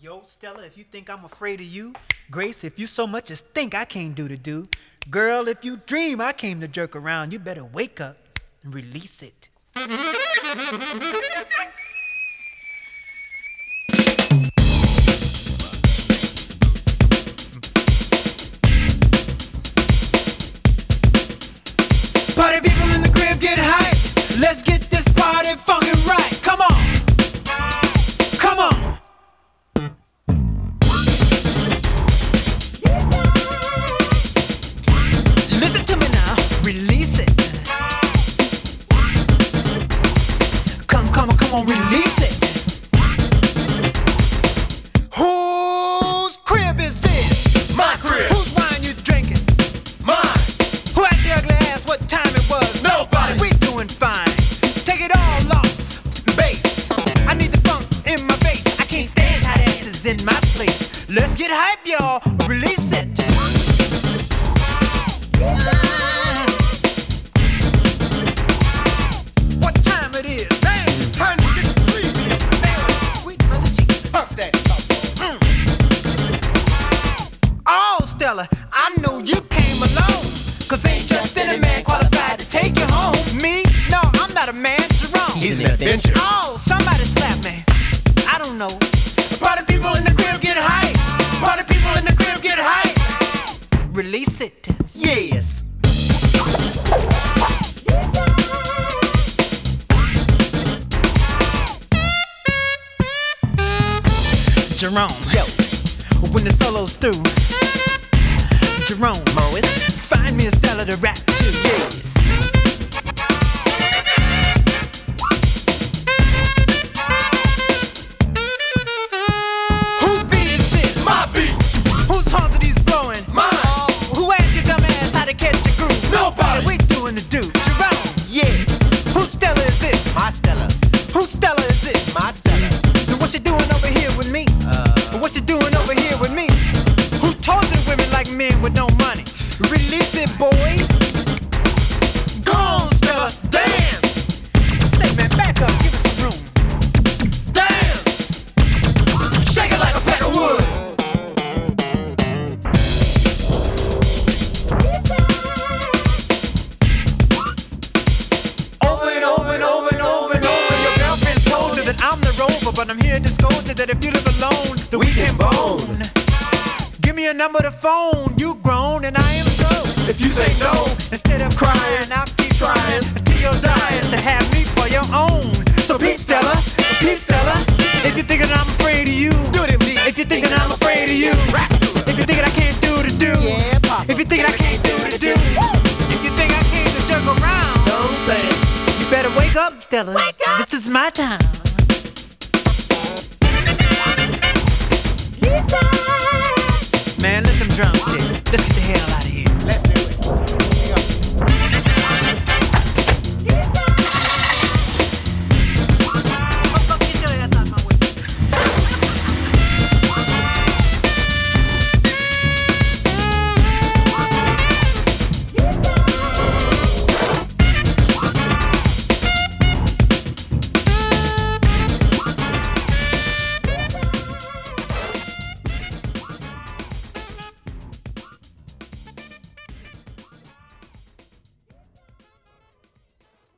Yo, Stella, if you think I'm afraid of you, Grace, if you so much as think I can't do, girl, if you dream I came to jerk around, you better wake up and release it. Party people in the crib get hype. Let's get this party funkin' right. Come on. Come on. Listen to me now. Release it. Come on, release it. Whose crib is this? My crib. Whose wine you drinking? Mine. Who asked your ugly ass what time it was? Nobody. We doing fine. Take it all off. Bass. I need the funk in my face. I can't stand tight asses in my place. Let's get hype, y'all. Release it. What time it is? Man, Time to get sleepy. sweet mother Jesus. Pump that top. Oh, Stella, I know you came alone. Cause ain't just any man qualified to take you home. Me? No, I'm not a man, Jerome. He's an adventure. Oh, somebody slap me. I don't know. Party people in the crib get hype. Party people in the crib get hype. Release it. Yes. Jerome. Yo. When the solo's through. Jerome. Mois. Find me a Stella to rap to. Yes. Whose beat is this? My beat. Whose horns are these blowing? Mine. Oh, who asked your dumb ass how to catch the groove? Nobody. What we doing to do? Jerome. Yes. Whose Stella is this? My Stella. Whose Stella is this? My Stella. Then what you doing over here with me? What you doing over here with me? Who torture women like men with no money? Release it, boy. Go on, Stella, dance. I say, man, back up, give us some room. Dance. Shake it like a pack of wood. Over and over and over and over and over. Your girlfriend told you that I'm the rover, but I'm here to scold you that if you live alone, then we can bone. Give me a number to phone. You grown and I am so. If you say no, Instead of crying, I'll keep trying until you're dying to have me for your own. So peep Stella, if you're thinking I'm afraid of you,